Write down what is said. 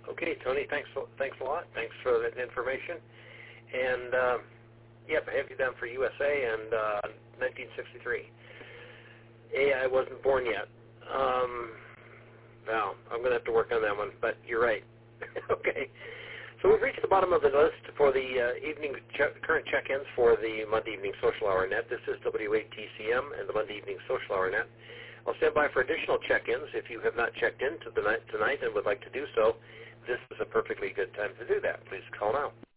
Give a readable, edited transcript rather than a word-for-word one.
Okay, Tony, thanks a lot. Thanks for that information. And, yep, I have you down for USA and 1963. I wasn't born yet. Well, I'm going to have to work on that one, but you're right. Okay. So we've reached the bottom of the list for the current check-ins for the Monday Evening Social Hour Net. This is W8TCM and the Monday Evening Social Hour Net. I'll stand by for additional check-ins. If you have not checked in tonight and would like to do so, this is a perfectly good time to do that. Please call now.